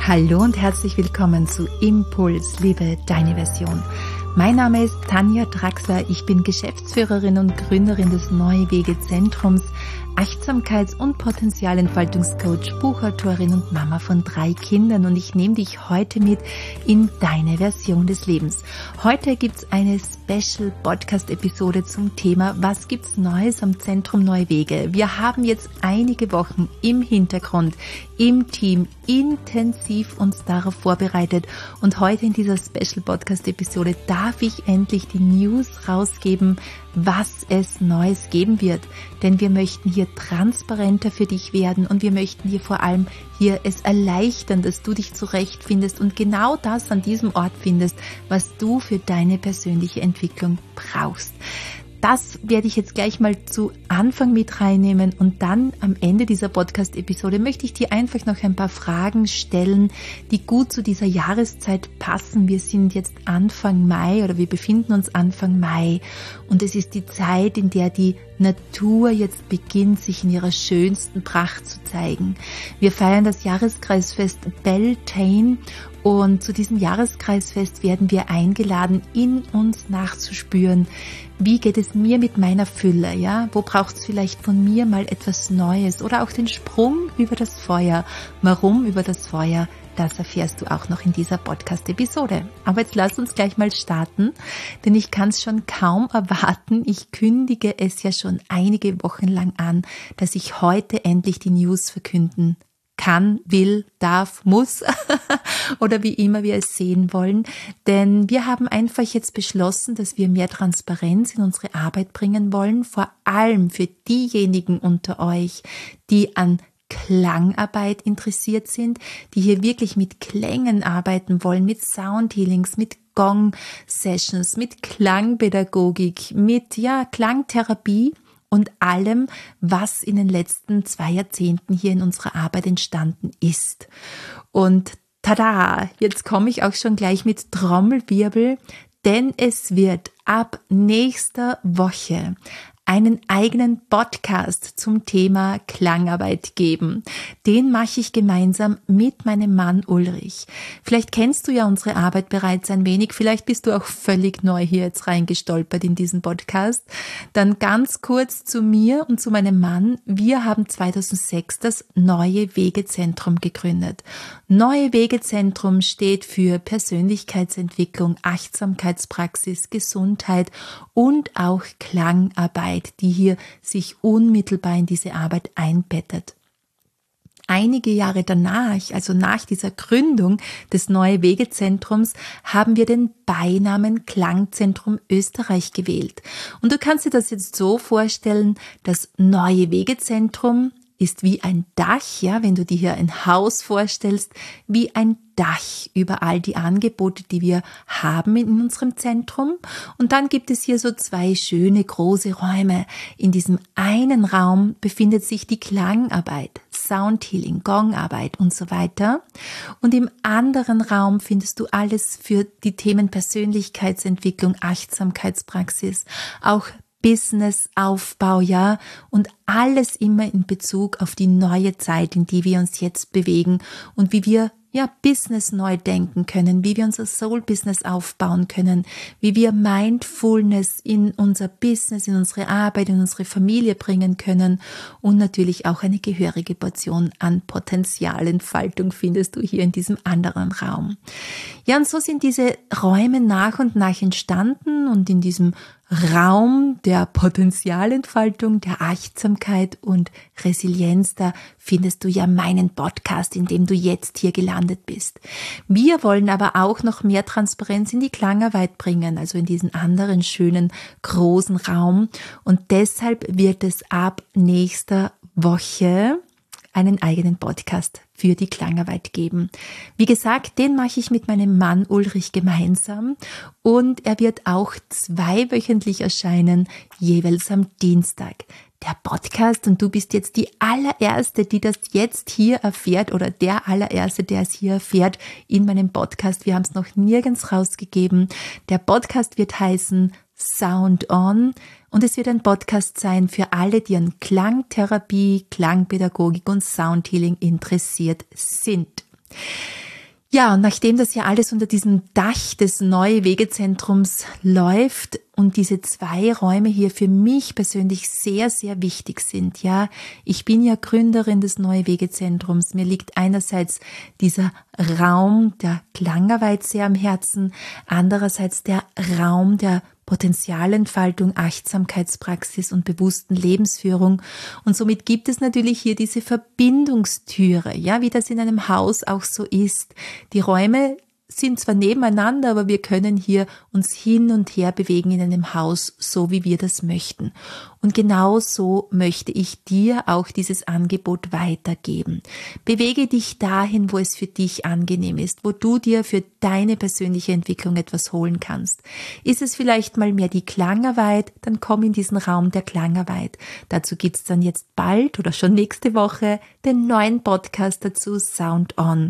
Hallo und herzlich willkommen zu Impuls, liebe deine Version. Mein Name ist Tanja Draxler, ich bin Geschäftsführerin und Gründerin des Neue Wege Zentrums, Achtsamkeits- und Potenzialentfaltungscoach, Buchautorin und Mama von 3 Kindern und ich nehme dich heute mit in deine Version des Lebens. Heute gibt's eine Special-Podcast-Episode zum Thema Was gibt's Neues am Zentrum Neue Wege? Wir haben jetzt einige Wochen im Hintergrund, im Team intensiv uns darauf vorbereitet und heute in dieser Special-Podcast-Episode darf ich endlich die News rausgeben, was es Neues geben wird. Denn wir möchten hier transparenter für dich werden und wir möchten dir vor allem hier es erleichtern, dass du dich zurechtfindest und genau das an diesem Ort findest, was du für deine persönliche Entwicklung brauchst. Das werde ich jetzt gleich mal zu Anfang mit reinnehmen und dann am Ende dieser Podcast-Episode möchte ich dir einfach noch ein paar Fragen stellen, die gut zu dieser Jahreszeit passen. Wir sind jetzt Anfang Mai oder wir befinden uns Anfang Mai und es ist die Zeit, in der die Natur jetzt beginnt, sich in ihrer schönsten Pracht zu zeigen. Wir feiern das Jahreskreisfest Beltane und zu diesem Jahreskreisfest werden wir eingeladen, in uns nachzuspüren, wie geht es mir mit meiner Fülle, ja? Wo braucht es vielleicht von mir mal etwas Neues oder auch den Sprung über das Feuer? Warum über das Feuer? Das erfährst du auch noch in dieser Podcast-Episode. Aber jetzt lass uns gleich mal starten, denn ich kann es schon kaum erwarten. Ich kündige es ja schon einige Wochen lang an, dass ich heute endlich die News verkünden kann, will, darf, muss oder wie immer wir es sehen wollen. Denn wir haben einfach jetzt beschlossen, dass wir mehr Transparenz in unsere Arbeit bringen wollen, vor allem für diejenigen unter euch, die an Klangarbeit interessiert sind, die hier wirklich mit Klängen arbeiten wollen, mit Soundhealings, mit Gong-Sessions, mit Klangpädagogik, mit Klangtherapie und allem, was in den letzten 2 Jahrzehnten hier in unserer Arbeit entstanden ist. Und tada, jetzt komme ich auch schon gleich mit Trommelwirbel, denn es wird ab nächster Woche einen eigenen Podcast zum Thema Klangarbeit geben. Den mache ich gemeinsam mit meinem Mann Ulrich. Vielleicht kennst du ja unsere Arbeit bereits ein wenig, vielleicht bist du auch völlig neu hier jetzt reingestolpert in diesen Podcast. Dann ganz kurz zu mir und zu meinem Mann. Wir haben 2006 das Neue Wege Zentrum gegründet. Neue Wege Zentrum steht für Persönlichkeitsentwicklung, Achtsamkeitspraxis, Gesundheit und auch Klangarbeit, die hier sich unmittelbar in diese Arbeit einbettet. Einige Jahre danach, also nach dieser Gründung des Neue Wege Zentrums, haben wir den Beinamen Klangzentrum Österreich gewählt. Und du kannst dir das jetzt so vorstellen, das Neue Wege Zentrum ist wie ein Dach, wenn du dir hier ein Haus vorstellst, wie ein Dach über all die Angebote, die wir haben in unserem Zentrum. Und dann gibt es hier so 2 schöne große Räume. In diesem einen Raum befindet sich die Klangarbeit, Soundhealing, Gongarbeit und so weiter. Und im anderen Raum findest du alles für die Themen Persönlichkeitsentwicklung, Achtsamkeitspraxis, auch Businessaufbau, und alles immer in Bezug auf die neue Zeit, in die wir uns jetzt bewegen und wie wir Business neu denken können, wie wir unser Soul-Business aufbauen können, wie wir Mindfulness in unser Business, in unsere Arbeit, in unsere Familie bringen können und natürlich auch eine gehörige Portion an Potenzialentfaltung findest du hier in diesem anderen Raum. Ja, und so sind diese Räume nach und nach entstanden und in diesem Raum der Potenzialentfaltung, der Achtsamkeit und Resilienz, da findest du ja meinen Podcast, in dem du jetzt hier gelandet bist. Wir wollen aber auch noch mehr Transparenz in die Klangarbeit bringen, also in diesen anderen schönen großen Raum. Und deshalb wird es ab nächster Woche einen eigenen Podcast für die Klangarbeit geben. Wie gesagt, den mache ich mit meinem Mann Ulrich gemeinsam und er wird auch 2-wöchentlich erscheinen, jeweils am Dienstag. Der Podcast, und du bist jetzt die allererste, die das jetzt hier erfährt oder der allererste, der es hier erfährt in meinem Podcast. Wir haben es noch nirgends rausgegeben. Der Podcast wird heißen Sound On und es wird ein Podcast sein für alle, die an Klangtherapie, Klangpädagogik und Soundhealing interessiert sind. Ja, und nachdem das ja alles unter diesem Dach des Neue Wegezentrums läuft und diese 2 Räume hier für mich persönlich sehr, sehr wichtig sind, ja, ich bin ja Gründerin des Neue Wegezentrums. Mir liegt einerseits dieser Raum der Klangarbeit sehr am Herzen, andererseits der Raum der Potenzialentfaltung, Achtsamkeitspraxis und bewussten Lebensführung. Und somit gibt es natürlich hier diese Verbindungstüre, ja, wie das in einem Haus auch so ist. Die Räume sind zwar nebeneinander, aber wir können hier uns hin und her bewegen in einem Haus, so wie wir das möchten. Und genau so möchte ich dir auch dieses Angebot weitergeben. Bewege dich dahin, wo es für dich angenehm ist, wo du dir für deine persönliche Entwicklung etwas holen kannst. Ist es vielleicht mal mehr die Klangarbeit, dann komm in diesen Raum der Klangarbeit. Dazu gibt's dann jetzt bald oder schon nächste Woche den neuen Podcast dazu, Sound On.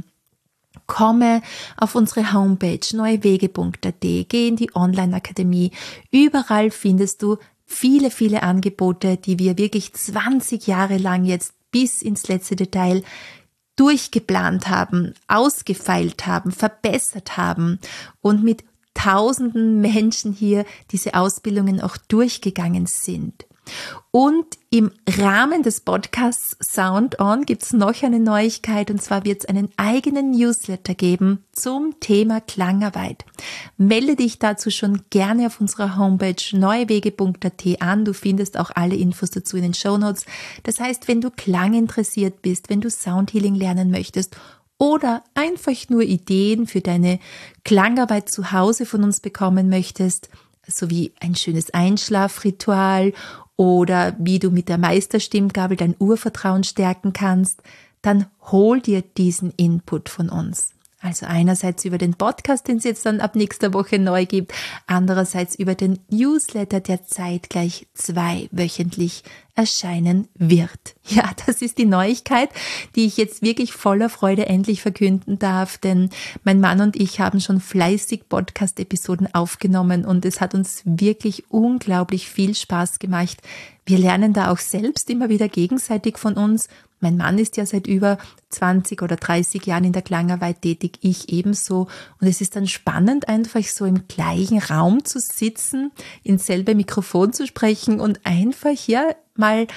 Komme auf unsere Homepage neuewege.at, geh in die Online-Akademie. Überall findest du viele, viele Angebote, die wir wirklich 20 Jahre lang jetzt bis ins letzte Detail durchgeplant haben, ausgefeilt haben, verbessert haben und mit tausenden Menschen hier diese Ausbildungen auch durchgegangen sind. Und im Rahmen des Podcasts Sound On gibt es noch eine Neuigkeit, und zwar wird es einen eigenen Newsletter geben zum Thema Klangarbeit. Melde dich dazu schon gerne auf unserer Homepage neuewege.at an. Du findest auch alle Infos dazu in den Shownotes. Das heißt, wenn du Klang interessiert bist, wenn du Soundhealing lernen möchtest oder einfach nur Ideen für deine Klangarbeit zu Hause von uns bekommen möchtest, sowie ein schönes Einschlafritual oder wie du mit der Meisterstimmgabel dein Urvertrauen stärken kannst, dann hol dir diesen Input von uns. Also einerseits über den Podcast, den es jetzt dann ab nächster Woche neu gibt, andererseits über den Newsletter, der zeitgleich 2-wöchentlich erscheinen wird. Ja, das ist die Neuigkeit, die ich jetzt wirklich voller Freude endlich verkünden darf, denn mein Mann und ich haben schon fleißig Podcast-Episoden aufgenommen und es hat uns wirklich unglaublich viel Spaß gemacht. Wir lernen da auch selbst immer wieder gegenseitig von uns. Mein Mann ist ja seit über 20 oder 30 Jahren in der Klangarbeit tätig, ich ebenso. Und es ist dann spannend, einfach so im gleichen Raum zu sitzen, ins selbe Mikrofon zu sprechen und einfach ja mal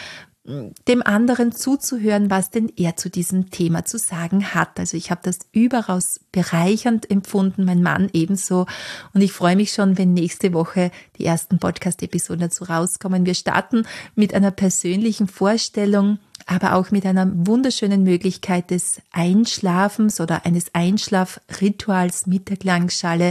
dem anderen zuzuhören, was denn er zu diesem Thema zu sagen hat. Also ich habe das überaus bereichernd empfunden, mein Mann ebenso. Und ich freue mich schon, wenn nächste Woche die ersten Podcast-Episoden dazu rauskommen. Wir starten mit einer persönlichen Vorstellung, aber auch mit einer wunderschönen Möglichkeit des Einschlafens oder eines Einschlafrituals mit der Klangschale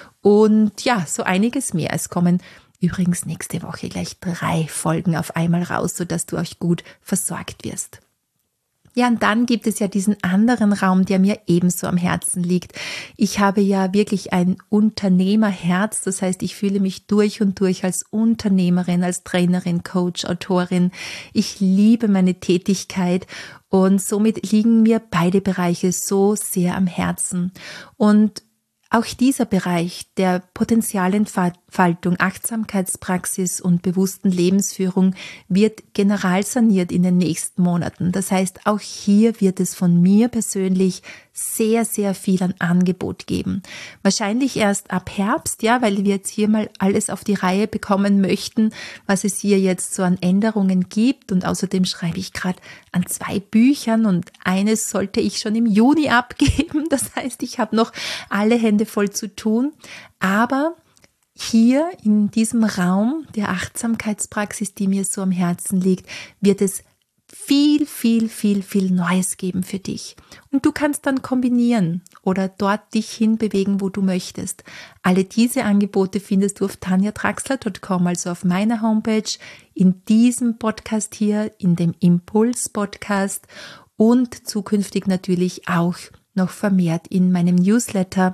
und ja, so einiges mehr. Es kommen übrigens nächste Woche gleich 3 Folgen auf einmal raus, sodass du auch gut versorgt wirst. Ja, und dann gibt es ja diesen anderen Raum, der mir ebenso am Herzen liegt. Ich habe ja wirklich ein Unternehmerherz, das heißt, ich fühle mich durch und durch als Unternehmerin, als Trainerin, Coach, Autorin. Ich liebe meine Tätigkeit und somit liegen mir beide Bereiche so sehr am Herzen. Und auch dieser Bereich der Potenzialentfaltung, Achtsamkeitspraxis und bewussten Lebensführung wird generalsaniert in den nächsten Monaten. Das heißt, auch hier wird es von mir persönlich sehr, sehr viel an Angebot geben. Wahrscheinlich erst ab Herbst, ja, weil wir jetzt hier mal alles auf die Reihe bekommen möchten, was es hier jetzt so an Änderungen gibt. Und außerdem schreibe ich gerade an 2 Büchern und eines sollte ich schon im Juni abgeben. Das heißt, ich habe noch alle Hände voll zu tun. Aber hier in diesem Raum der Achtsamkeitspraxis, die mir so am Herzen liegt, wird es viel Neues geben für dich. Und du kannst dann kombinieren oder dort dich hinbewegen, wo du möchtest. Alle diese Angebote findest du auf tanjadraxler.com, also auf meiner Homepage, in diesem Podcast hier, in dem Impuls-Podcast und zukünftig natürlich auch noch vermehrt in meinem Newsletter.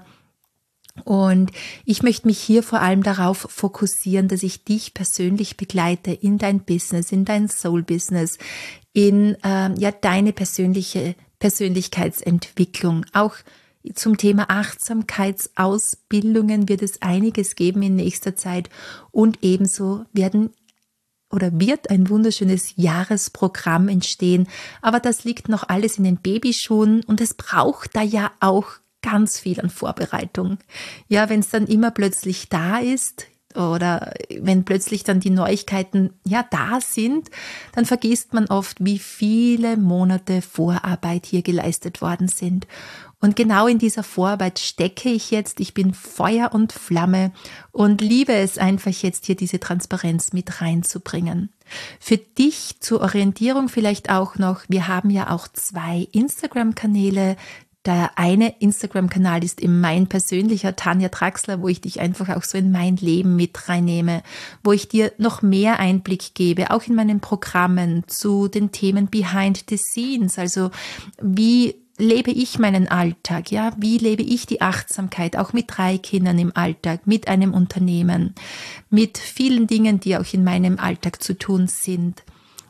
Und ich möchte mich hier vor allem darauf fokussieren, dass ich dich persönlich begleite in dein Business, in dein Soul-Business, in deine Persönlichkeitsentwicklung. Auch zum Thema Achtsamkeitsausbildungen wird es einiges geben in nächster Zeit und ebenso wird ein wunderschönes Jahresprogramm entstehen. Aber das liegt noch alles in den Babyschuhen und es braucht da ja auch ganz viel an Vorbereitung. Ja, wenn es dann immer plötzlich da ist, oder wenn plötzlich dann die Neuigkeiten da sind, dann vergisst man oft, wie viele Monate Vorarbeit hier geleistet worden sind. Und genau in dieser Vorarbeit stecke ich jetzt. Ich bin Feuer und Flamme und liebe es einfach jetzt hier diese Transparenz mit reinzubringen. Für dich zur Orientierung vielleicht auch noch, wir haben ja auch 2 Instagram-Kanäle. Der eine Instagram-Kanal ist eben mein persönlicher Tanja Draxler, wo ich dich einfach auch so in mein Leben mit reinnehme, wo ich dir noch mehr Einblick gebe, auch in meinen Programmen zu den Themen Behind the Scenes, also wie lebe ich meinen Alltag, ja? Wie lebe ich die Achtsamkeit, auch mit 3 Kindern im Alltag, mit einem Unternehmen, mit vielen Dingen, die auch in meinem Alltag zu tun sind.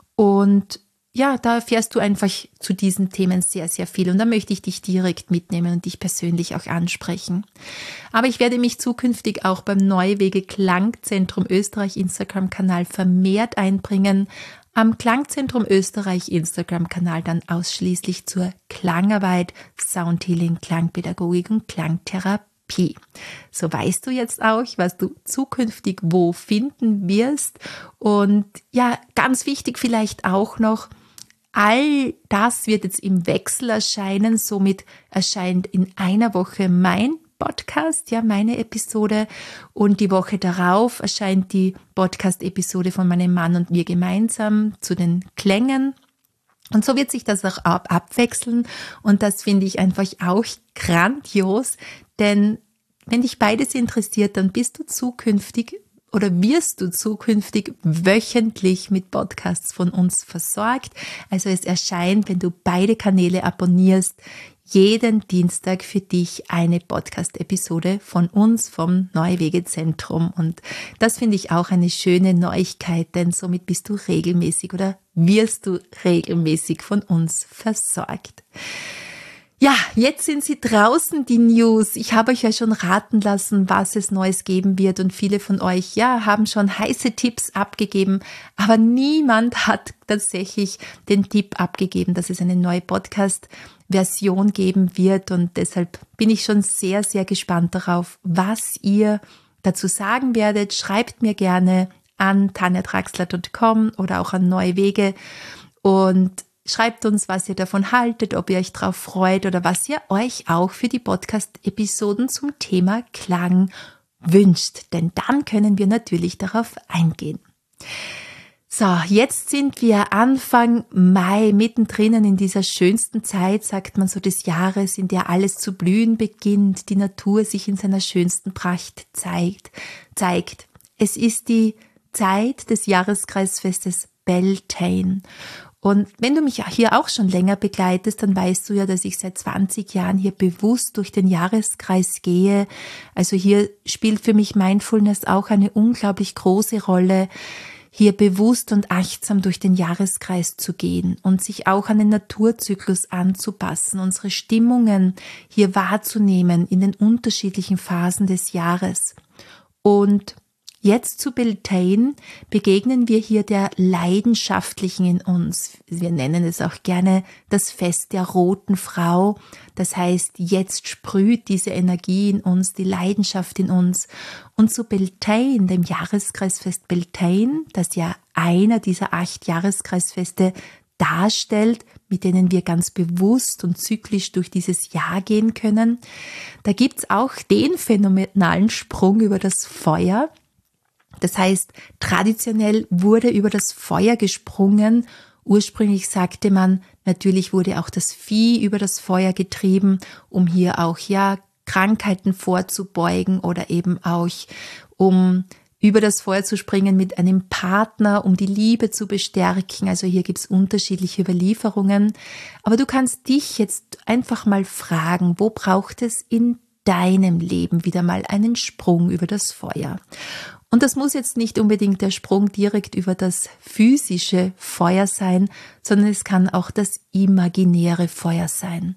Und ja, da erfährst du einfach zu diesen Themen sehr, sehr viel. Und da möchte ich dich direkt mitnehmen und dich persönlich auch ansprechen. Aber ich werde mich zukünftig auch beim Neuwege Klangzentrum Österreich Instagram-Kanal vermehrt einbringen. Am Klangzentrum Österreich Instagram-Kanal dann ausschließlich zur Klangarbeit, Soundhealing, Klangpädagogik und Klangtherapie. So weißt du jetzt auch, was du zukünftig wo finden wirst. Und ja, ganz wichtig vielleicht auch noch, all das wird jetzt im Wechsel erscheinen. Somit erscheint in einer Woche mein Podcast, ja, meine Episode, und die Woche darauf erscheint die Podcast-Episode von meinem Mann und mir gemeinsam zu den Klängen. Und so wird sich das auch abwechseln und das finde ich einfach auch grandios, denn wenn dich beides interessiert, dann bist du zukünftig oder wirst du zukünftig wöchentlich mit Podcasts von uns versorgt. Also es erscheint, wenn du beide Kanäle abonnierst, jeden Dienstag für dich eine Podcast-Episode von uns vom Neuwege-Zentrum. Und das finde ich auch eine schöne Neuigkeit, denn somit bist du regelmäßig oder wirst du regelmäßig von uns versorgt. Ja, jetzt sind sie draußen, die News. Ich habe euch ja schon raten lassen, was es Neues geben wird und viele von euch, haben schon heiße Tipps abgegeben, aber niemand hat tatsächlich den Tipp abgegeben, dass es eine neue Podcast-Version geben wird und deshalb bin ich schon sehr, sehr gespannt darauf, was ihr dazu sagen werdet. Schreibt mir gerne an tanjadraxler.com oder auch an Neuwege und schreibt uns, was ihr davon haltet, ob ihr euch drauf freut oder was ihr euch auch für die Podcast-Episoden zum Thema Klang wünscht. Denn dann können wir natürlich darauf eingehen. So, jetzt sind wir Anfang Mai, mittendrin in dieser schönsten Zeit, sagt man so, des Jahres, in der alles zu blühen beginnt, die Natur sich in seiner schönsten Pracht zeigt. Es ist die Zeit des Jahreskreisfestes Beltane. Und wenn du mich hier auch schon länger begleitest, dann weißt du ja, dass ich seit 20 Jahren hier bewusst durch den Jahreskreis gehe. Also hier spielt für mich Mindfulness auch eine unglaublich große Rolle, hier bewusst und achtsam durch den Jahreskreis zu gehen und sich auch an den Naturzyklus anzupassen, unsere Stimmungen hier wahrzunehmen in den unterschiedlichen Phasen des Jahres. Und jetzt zu Beltane begegnen wir hier der Leidenschaftlichen in uns. Wir nennen es auch gerne das Fest der roten Frau. Das heißt, jetzt sprüht diese Energie in uns, die Leidenschaft in uns. Und zu Beltane, dem Jahreskreisfest Beltane, das ja einer dieser 8 Jahreskreisfeste darstellt, mit denen wir ganz bewusst und zyklisch durch dieses Jahr gehen können, da gibt's auch den phänomenalen Sprung über das Feuer. Das heißt, traditionell wurde über das Feuer gesprungen. Ursprünglich sagte man, natürlich wurde auch das Vieh über das Feuer getrieben, um hier auch Krankheiten vorzubeugen oder eben auch um über das Feuer zu springen mit einem Partner, um die Liebe zu bestärken. Also hier gibt's unterschiedliche Überlieferungen. Aber du kannst dich jetzt einfach mal fragen, wo braucht es in deinem Leben wieder mal einen Sprung über das Feuer? Und das muss jetzt nicht unbedingt der Sprung direkt über das physische Feuer sein, sondern es kann auch das imaginäre Feuer sein.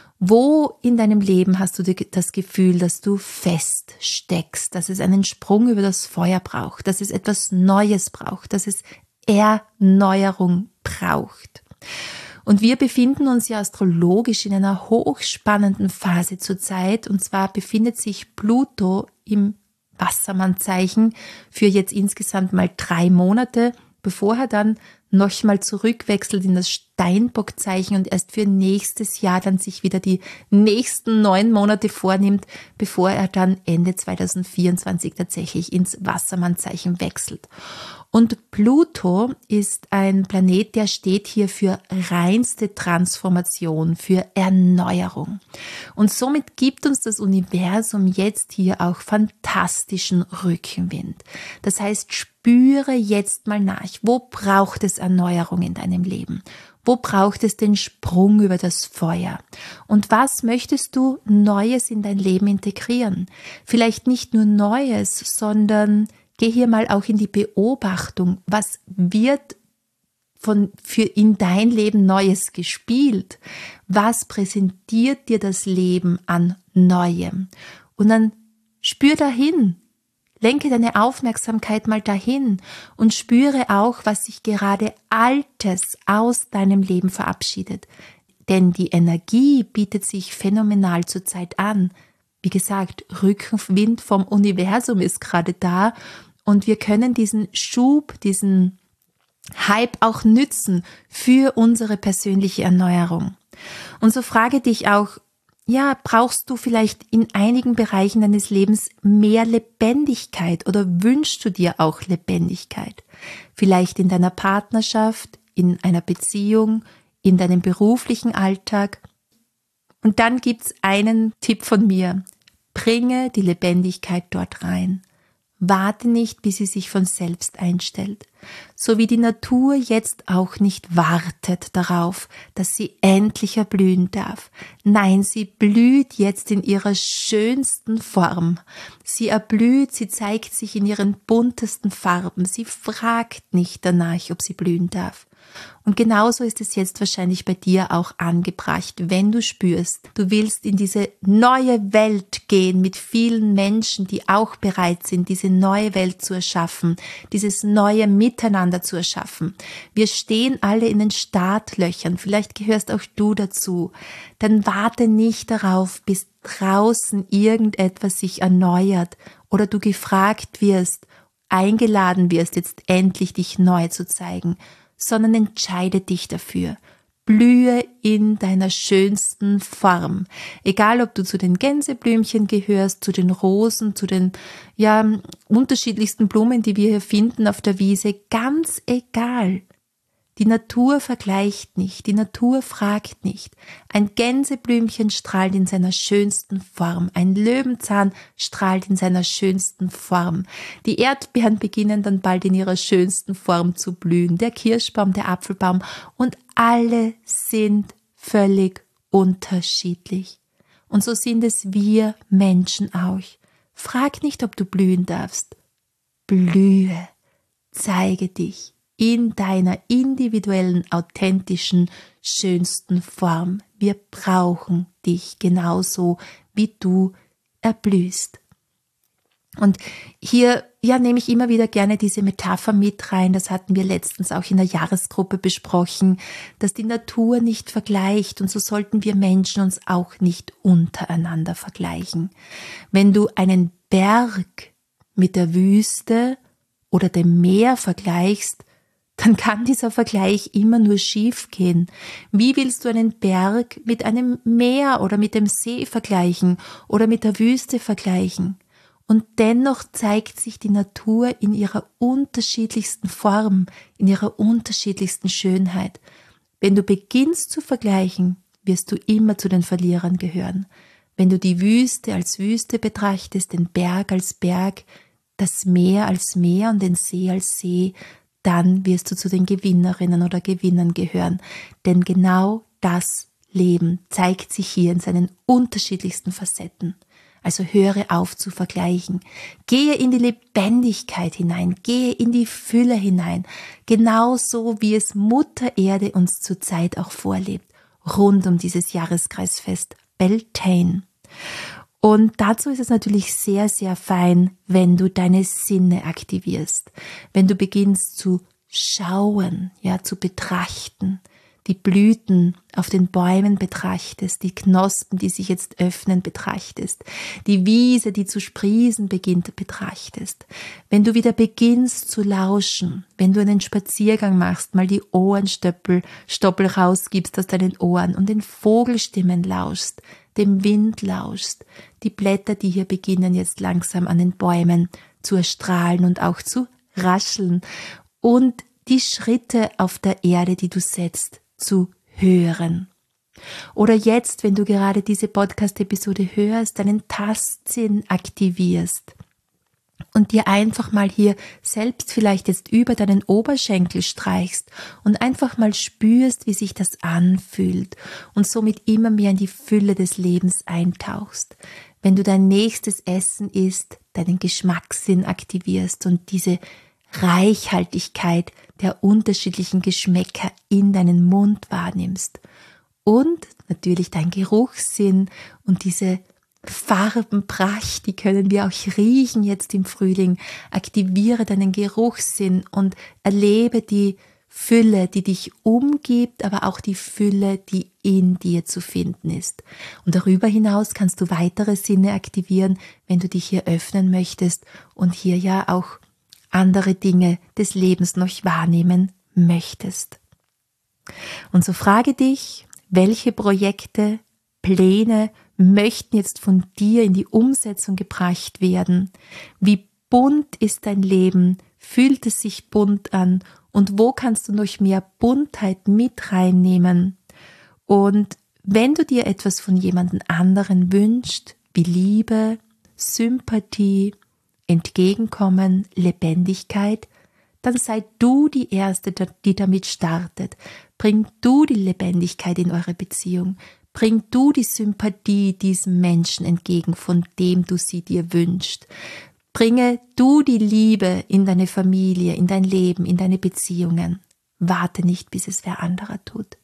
Wo in deinem Leben hast du das Gefühl, dass du feststeckst, dass es einen Sprung über das Feuer braucht, dass es etwas Neues braucht, dass es Erneuerung braucht? Und wir befinden uns ja astrologisch in einer hochspannenden Phase zurzeit. Und zwar befindet sich Pluto im Wassermannzeichen für jetzt insgesamt mal 3 Monate, bevor er dann nochmal zurückwechselt in das Steinbockzeichen und erst für nächstes Jahr dann sich wieder die nächsten 9 Monate vornimmt, bevor er dann Ende 2024 tatsächlich ins Wassermannzeichen wechselt. Und Pluto ist ein Planet, der steht hier für reinste Transformation, für Erneuerung. Und somit gibt uns das Universum jetzt hier auch fantastischen Rückenwind. Das heißt, spüre jetzt mal nach, wo braucht es Erneuerung in deinem Leben? Wo braucht es den Sprung über das Feuer? Und was möchtest du Neues in dein Leben integrieren? Vielleicht nicht nur Neues, sondern geh hier mal auch in die Beobachtung, was wird für in dein Leben Neues gespielt? Was präsentiert dir das Leben an Neuem? Und dann spür dahin, lenke deine Aufmerksamkeit mal dahin und spüre auch, was sich gerade Altes aus deinem Leben verabschiedet. Denn die Energie bietet sich phänomenal zurzeit an. Wie gesagt, Rückenwind vom Universum ist gerade da und wir können diesen Schub, diesen Hype auch nützen für unsere persönliche Erneuerung. Und so frage dich auch, ja, brauchst du vielleicht in einigen Bereichen deines Lebens mehr Lebendigkeit oder wünschst du dir auch Lebendigkeit? Vielleicht in deiner Partnerschaft, in einer Beziehung, in deinem beruflichen Alltag. Und dann gibt's einen Tipp von mir. Bringe die Lebendigkeit dort rein. Warte nicht, bis sie sich von selbst einstellt. So wie die Natur jetzt auch nicht wartet darauf, dass sie endlich erblühen darf. Nein, sie blüht jetzt in ihrer schönsten Form. Sie erblüht, sie zeigt sich in ihren buntesten Farben. Sie fragt nicht danach, ob sie blühen darf. Und genauso ist es jetzt wahrscheinlich bei dir auch angebracht, wenn du spürst, du willst in diese neue Welt gehen mit vielen Menschen, die auch bereit sind, diese neue Welt zu erschaffen, dieses neue Miteinander zu erschaffen. Wir stehen alle in den Startlöchern, vielleicht gehörst auch du dazu. Dann warte nicht darauf, bis draußen irgendetwas sich erneuert oder du gefragt wirst, eingeladen wirst, jetzt endlich dich neu zu zeigen, sondern entscheide dich dafür. Blühe in deiner schönsten Form. Egal, ob du zu den Gänseblümchen gehörst, zu den Rosen, zu den unterschiedlichsten Blumen, die wir hier finden auf der Wiese, ganz egal. Die Natur vergleicht nicht, die Natur fragt nicht. Ein Gänseblümchen strahlt in seiner schönsten Form, ein Löwenzahn strahlt in seiner schönsten Form. Die Erdbeeren beginnen dann bald in ihrer schönsten Form zu blühen, der Kirschbaum, der Apfelbaum und alle sind völlig unterschiedlich. Und so sind es wir Menschen auch. Frag nicht, ob du blühen darfst. Blühe, zeige dich in deiner individuellen, authentischen, schönsten Form. Wir brauchen dich genauso, wie du erblühst. Und hier nehme ich immer wieder gerne diese Metapher mit rein, das hatten wir letztens auch in der Jahresgruppe besprochen, dass die Natur nicht vergleicht und so sollten wir Menschen uns auch nicht untereinander vergleichen. Wenn du einen Berg mit der Wüste oder dem Meer vergleichst, dann kann dieser Vergleich immer nur schief gehen. Wie willst du einen Berg mit einem Meer oder mit dem See vergleichen oder mit der Wüste vergleichen? Und dennoch zeigt sich die Natur in ihrer unterschiedlichsten Form, in ihrer unterschiedlichsten Schönheit. Wenn du beginnst zu vergleichen, wirst du immer zu den Verlierern gehören. Wenn du die Wüste als Wüste betrachtest, den Berg als Berg, das Meer als Meer und den See als See, dann wirst du zu den Gewinnerinnen oder Gewinnern gehören. Denn genau das Leben zeigt sich hier in seinen unterschiedlichsten Facetten. Also höre auf zu vergleichen. Gehe in die Lebendigkeit hinein, gehe in die Fülle hinein, genauso wie es Mutter Erde uns zurzeit auch vorlebt, rund um dieses Jahreskreisfest Beltane. Und dazu ist es natürlich sehr, sehr fein, wenn du deine Sinne aktivierst, wenn du beginnst zu schauen, zu betrachten, die Blüten auf den Bäumen betrachtest, die Knospen, die sich jetzt öffnen, betrachtest, die Wiese, die zu sprießen beginnt, betrachtest. Wenn du wieder beginnst zu lauschen, wenn du einen Spaziergang machst, mal die Ohrenstoppel rausgibst aus deinen Ohren und den Vogelstimmen lauschst, dem Wind lauschst, die Blätter, die hier beginnen jetzt langsam an den Bäumen zu erstrahlen und auch zu rascheln und die Schritte auf der Erde, die du setzt, zu hören. Oder jetzt, wenn du gerade diese Podcast-Episode hörst, deinen Tastsinn aktivierst und dir einfach mal hier selbst vielleicht jetzt über deinen Oberschenkel streichst und einfach mal spürst, wie sich das anfühlt und somit immer mehr in die Fülle des Lebens eintauchst. Wenn du dein nächstes Essen isst, deinen Geschmackssinn aktivierst und diese Reichhaltigkeit der unterschiedlichen Geschmäcker in deinen Mund wahrnimmst und natürlich dein Geruchssinn und diese Farbenpracht, die können wir auch riechen jetzt im Frühling. Aktiviere deinen Geruchssinn und erlebe die Fülle, die dich umgibt, aber auch die Fülle, die in dir zu finden ist. Und darüber hinaus kannst du weitere Sinne aktivieren, wenn du dich hier öffnen möchtest und hier ja auch andere Dinge des Lebens noch wahrnehmen möchtest. Und so frage dich, welche Projekte, Pläne möchten jetzt von dir in die Umsetzung gebracht werden? Wie bunt ist dein Leben? Fühlt es sich bunt an? Und wo kannst du noch mehr Buntheit mit reinnehmen? Und wenn du dir etwas von jemandem anderen wünschst, wie Liebe, Sympathie, Entgegenkommen, Lebendigkeit, dann sei du die Erste, die damit startet. Bring du die Lebendigkeit in eure Beziehung. Bring du die Sympathie diesem Menschen entgegen, von dem du sie dir wünschst. Bringe du die Liebe in deine Familie, in dein Leben, in deine Beziehungen. Warte nicht, bis es wer anderer tut.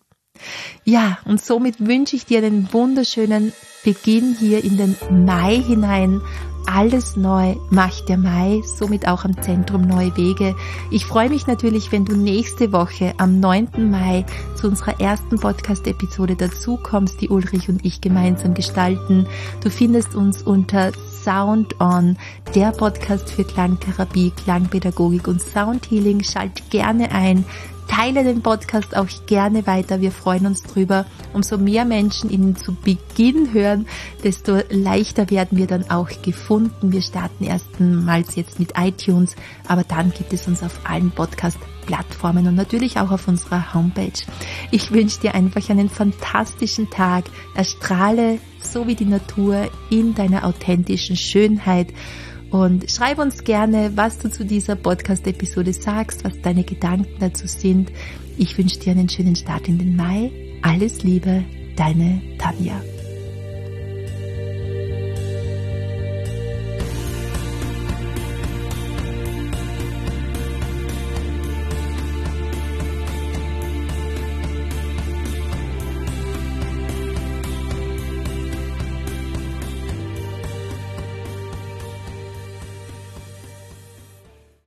Ja, und somit wünsche ich dir einen wunderschönen Beginn hier in den Mai hinein. Alles neu macht der Mai, somit auch am Zentrum Neue Wege. Ich freue mich natürlich, wenn du nächste Woche am 9. Mai zu unserer ersten Podcast-Episode dazu kommst, die Ulrich und ich gemeinsam gestalten. Du findest uns unter Sound On, der Podcast für Klangtherapie, Klangpädagogik und Soundhealing. Schalt gerne ein. Teile den Podcast auch gerne weiter. Wir freuen uns drüber. Umso mehr Menschen ihn zu Beginn hören, desto leichter werden wir dann auch gefunden. Wir starten erstmals jetzt mit iTunes, aber dann gibt es uns auf allen Podcast-Plattformen und natürlich auch auf unserer Homepage. Ich wünsche dir einfach einen fantastischen Tag. Erstrahle so wie die Natur in deiner authentischen Schönheit. Und schreib uns gerne, was du zu dieser Podcast-Episode sagst, was deine Gedanken dazu sind. Ich wünsche dir einen schönen Start in den Mai. Alles Liebe, deine Tanja.